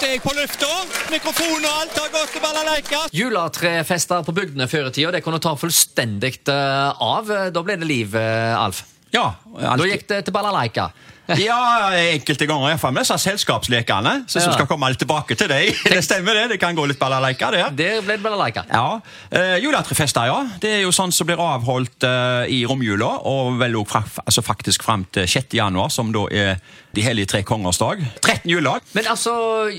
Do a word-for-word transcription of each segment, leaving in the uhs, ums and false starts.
er jeg på lufta. Mikrofon og alt har gått til balalaika. Juletrefester på bygdene før i tida, det kunne ta fullstendig av. Da ble det liv, Alf. Ja, alltid. Da gikk det til balalaika. Ja, enkelte ganger i hvert fall med disse selskapslekene, så ja. Skal komme litt tilbake til deg. Det stemmer det, det kan gå litt balalaika der. Det ble det balalaika. Ja, uh, juletrefester, ja. Det er jo sånn som blir avholdt uh, i romjula, og vel også fra, altså faktisk frem til sjette januar, som da er de hellige tre kongers dag. tretten juledag. Men altså,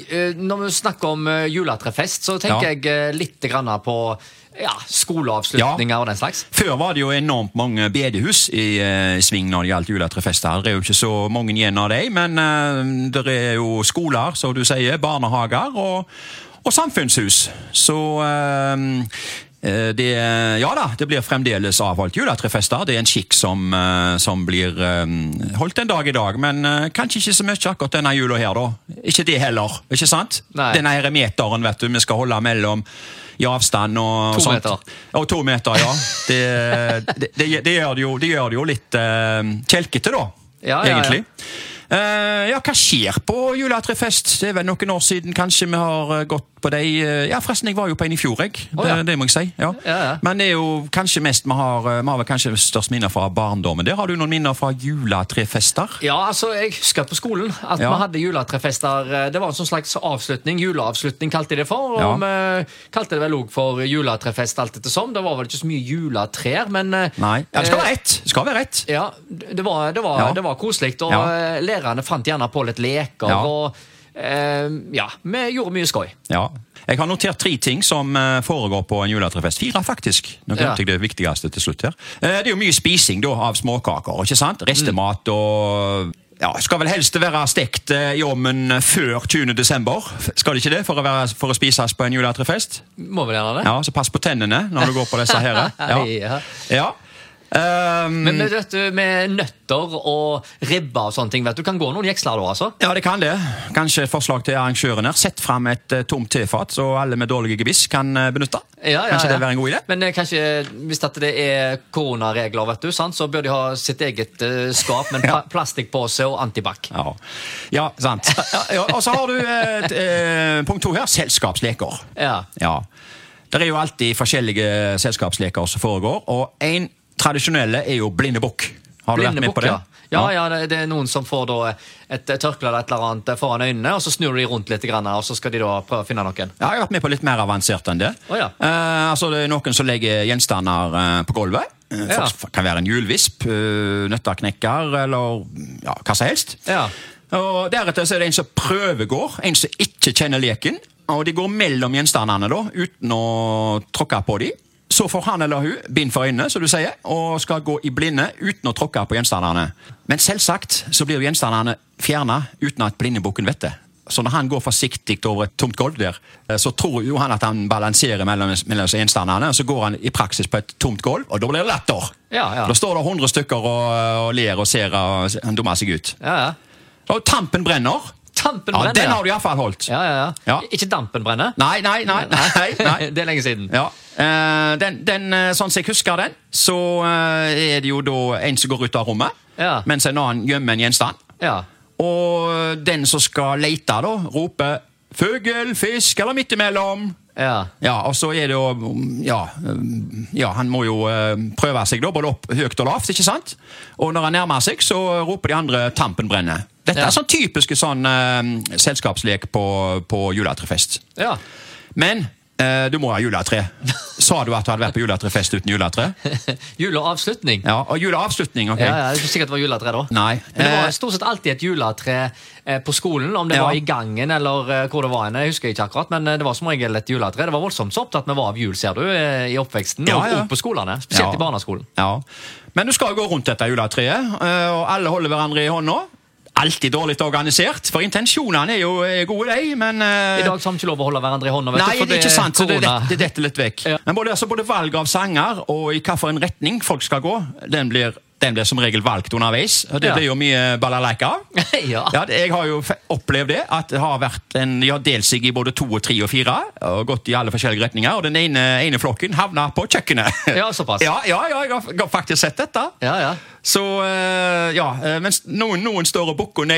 når vi snakker om juletrefest, så tenker ja. jeg litt grann på ja, skoleavslutninger ja. Og den slags. Før var det jo enormt mange bedehus i uh, sving når det gjaldt juletrefester. Det er jo ikke så mange igjen av dem, men uh, det er jo skoler, som du sier, barnehager og, og samfunnshus. Så uh, det, ja da, det blir fremdeles avholdt juletrefester. Det er en skikk som, uh, som blir uh, holdt en dag i dag, men uh, kanskje ikke så mye akkurat denne jula her da. Ikke det heller, ikke sant? Nei. Denne her meteren, vet du, vi skal holde mellom i avstand og to sånt. meter. Og to meter, ja. Det, det, det, det, gjør, det, jo, det gjør det jo litt uh, kjelkete da, ja, egentlig. Ja, ja. Uh, ja, hva skjer på juletrefest? Det er vel noen år siden kanskje vi har uh, gått på deg. Uh, ja, forresten, jeg var jo på en i fjor, jeg. Oh, ja. det, det må jeg si. Ja. Ja, ja. Men det er jo kanskje mest vi har, uh, vi har vel kanskje størst minner fra barndommen. Der har du noen minner fra juletrefester? Ja, altså, jeg husker på skolen at ja. vi hadde juletrefester. Det var en sånn slags avslutning, juleavslutning kalte de det for, og ja. vi kalte det vel også for juletrefest alt etter som. Det var vel ikke så mye juletrer, men... Nei, ja, det skal være rett. Det skal være rett. Ja, det var, det var, ja. det var koselig, og ja. Lærerne fant gjerne på litt leker, ja. og eh, ja, vi gjorde mye skoj. Ja, jeg har notert tre ting som uh, foregår på en juletrefest. Fire, faktisk. Nå glemte ja. jeg det viktigste til slutt her. Uh, det er jo mye spising da, av småkaker, ikke sant? Restemat og... Ja, skal vel helst være stekt uh, i ovnen før tjuende desember. Skal det ikke det, for å, være, for å spises på en juletrefest? Må vel gjerne det. Ja, så pass på tennene når du går på disse her. Ja. ja. Ja. Um, men med, vet du, med nøtter og ribber og sånne ting, vet du, kan gå noen jeksler da, altså? Ja, det kan det. Kanskje et forslag til arrangøren her. Sett frem et uh, tomt tefat, så alle med dårlige gebiss kan uh, benytte. Ja, ja, kanskje ja. det vil være en god idé? Men uh, kanskje, hvis det er koronaregler, vet du, sant, så bør de ha sitt eget uh, skap med en ja. plastikkpose og antibac. Ja, ja sant. ja, ja, og så har du uh, uh, punkt to her, selskapsleker. Ja. Ja. Det er jo alltid forskjellige selskapsleker som foregår, og en tradisjonelle er jo blindebukk. Har du blinde vært med bukk, på det? Ja, ja, ja det, det er noen som får da et tørklede et eller annet foran øynene, og så snur de rundt litt, og så skal de da prøve å finne noen. Ja, jeg har vært med på litt mer avansert enn det. Oh, ja. uh, altså, det er noen som legger gjenstander uh, på gulvet. Uh, ja. Kan være en hjulvisp, uh, nøtterknekker, eller ja, hva som helst. Ja. Og deretter så er det en som prøvegår, en som ikke kjenner leken, og de går mellom gjenstandene da, uten å tråkke på dem. Så får han eller hun bind for øynene, som du sier, og skal gå i blinde uten å tråkke på gjenstandene. Men selvsagt så blir gjenstandene fjernet uten at blindebukken vet det. Så når han går forsiktig over et tomt gulv der, så tror jo han at han balanserer mellom, mellom gjenstandene, og så går han i praksis på et tomt gulv, og da blir det latter. Ja, ja. Da står det hundre stykker og, og ler og ser, og han dummer seg ut. Ja, ja. Og tampen brenner. Tampen ja, brenner, den har du i hvert fall holdt. Ja, ja, ja. Ja. Ikke dampen brenner? Nei, nei, nei. nei, nei. Det er lenge siden. Ja. Uh, den, den, sånn som jeg husker den, så uh, er det jo da en som går ut av rommet, ja. Mens en annen gjemmer en gjenstand. Ja. Og den som skal lete da, roper «Føgel, fisk eller midt imellom». Ja. Ja, og så er det jo, ja, ja han må jo uh, prøve seg da, både opp høyt og lavt, ikke sant? Og når han nærmer seg, så roper de andre «Tampen brenner». Dette ja. Er sånn typisk sånn uh, selskapslek på, på juletrefest. Ja. Men uh, du må ha juletre. Sa du at du hadde vært på juletrefest uten juletre? Juleavslutning. Ja, og juleavslutning, ok. Ja, ja, det er ikke sikkert det var juletre da. Nei. Men det var stort sett alltid et juletre eh, på skolen, om det ja. var i gangen eller eh, hvor det var en, jeg husker ikke akkurat, men det var som regel et juletre. Det var voldsomt så opptatt med hva av jul, ser du, eh, i oppveksten, ja, og, ja. og på skolene, spesielt ja. i barneskolen. Ja, men du skal gå rundt dette juletreet, og alle holder hverandre i hånda. Alltid dårlig organisert, for intensjonene er jo gode, de, men... Uh, I dag har vi ikke lov å holde hverandre i hånda, vet nei, du, for det er ikke sant, så det, det, det detter litt vekk. Ja. Men både, altså, både valg av sanger og i hva for en retning folk skal gå, den blir, den blir som regel valgt underveis, og det ja. Blir jo mye balalaika. ja. Ja, jeg har jo opplevd det, at det har vært en, de har delt seg i både to og tre og fire, og gått i alle forskjellige retninger, og den ene, ene flokken havner på kjøkkenet. Ja, såpass. Ja, ja, ja, jeg har, jeg har faktisk sett dette. Ja, ja. Så, uh, ja, mens noen, noen står og bukker nede,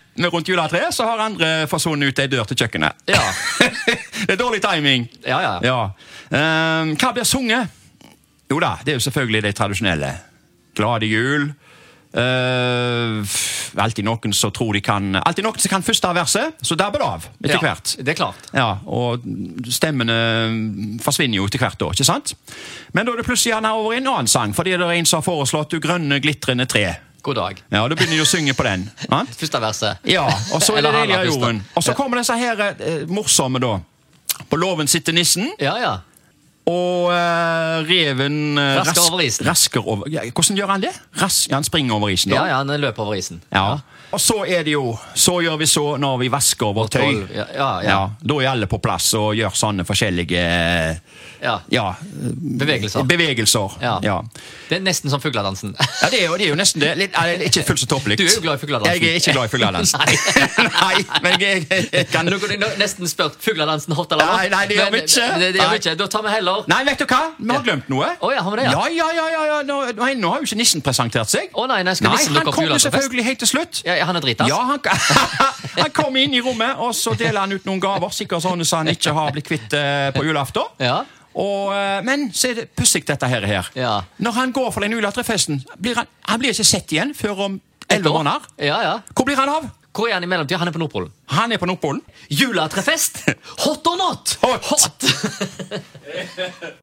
med rundt juletreet, så har andre forsvunnet ut ei dør til kjøkkenet. Ja. Det er dårlig timing. Ja, ja. ja. Um, hva blir sunget? Jo da, det er jo selvfølgelig det tradisjonelle. Glade jul. Uh, alltid noen som tror de kan Alltid noen som kan første verset, så dabber det av etter ja, hvert. Det er klart. Ja, og stemmene forsvinner jo etter hvert da, ikke sant? Men da er det plutselig gjerne over i en annen sang, fordi det er en som har foreslått Du grønne glitrende tre. God dag. Ja, da begynner de å synge på den. Ja? Første verset. Ja, og så er det deilig av jorden. Og så Ja. kommer disse her eh, morsomme da. På låven sitter nissen, Ja, ja. og eh, reven eh, Rasker rask- over isen. Rasker over, ja, hvordan gjør han det? Ras, ja, han springer over isen da. Ja, ja, han løper over isen. Ja. Og så er det jo, så gjør vi så når vi vasker vårt tøy. Tolv, ja, ja, ja. Ja, da er alle på plass og gjør sånne forskjellige Ja. ja, Bevegelser. bevegelser. Ja. Ja. Det er nesten som fugledansen. Ja, det er jo, det er jo nesten det. Litt, eh, ikke fullt så tåpelig. Du er jo glad i fugledansen. Jeg er ikke glad i fugledans. Nei. Nei, men jeg, jeg, jeg kan... Nå kunne jeg nesten spurt fugledansen hot eller hot. Nei, nei, det gjør vi ikke. Det, det gjør Nei. vi ikke. Da tar vi heller Nei, vet du hva? Vi har glemt noe. Å, ja, har vi det, ja? Ja, ja, ja, ja, ja. Nå, nå, nå har jo ikke nissen presentert seg. Å nei, nei, skal Nei, nissen han dukke opp på kommer juletrefest? selvfølgelig helt til slutt. Ja, han er dritas. Ja, han, han kom inn i rommet, og så deler han ut noen gaver, sikkert sånne som han ikke har blitt kvitt eh, på julaften. Ja. Og, eh, men så er det pussig dette her. her. Ja. Når han går for den juletrefesten, blir han, han blir ikke sett igjen før om elleve måneder. Ja, ja. Hvor blir han av? Hvor er han i mellomtiden? Han er på Nordpolen. Han er på Nordpolen. Juletrefest! Hot or not? Hot. Hot.